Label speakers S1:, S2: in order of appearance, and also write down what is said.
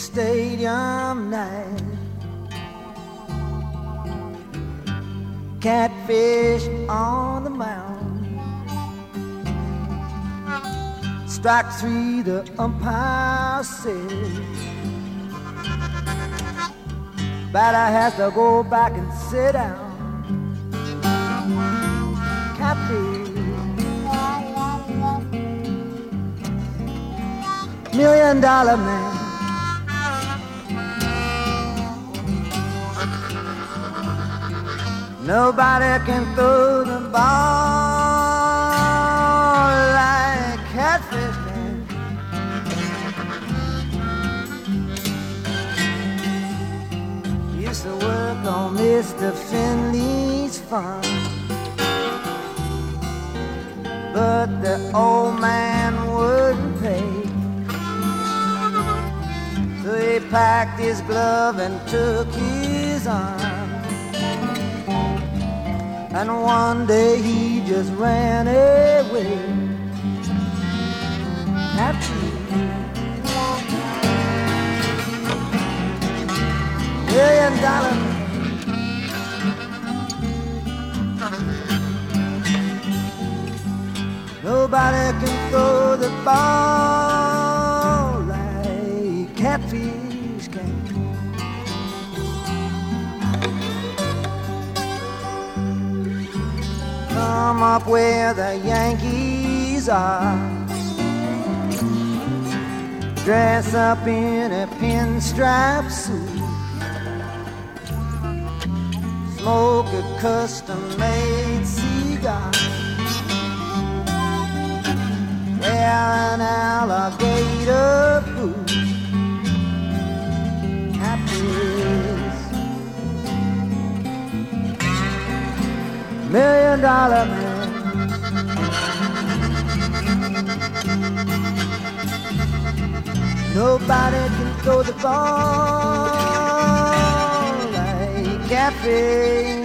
S1: stadium night. Catfish on the mound. Strike three, the umpire says. Batter has to go back and sit down. Catfish. $1 million man. Nobody can throw the ball like Catfish can. Used to work on Mr. Finley's farm, but the old man wouldn't pay. So he packed his glove and took his arm. And one day he just ran away. Happy $1 million. Nobody can throw the ball like Catfish can. Come up where the Yankees are, dress up in a pinstripe suit, smoke a custom-made cigar, wear an alligator boot. $1 million man. Nobody can throw the ball like Catfish.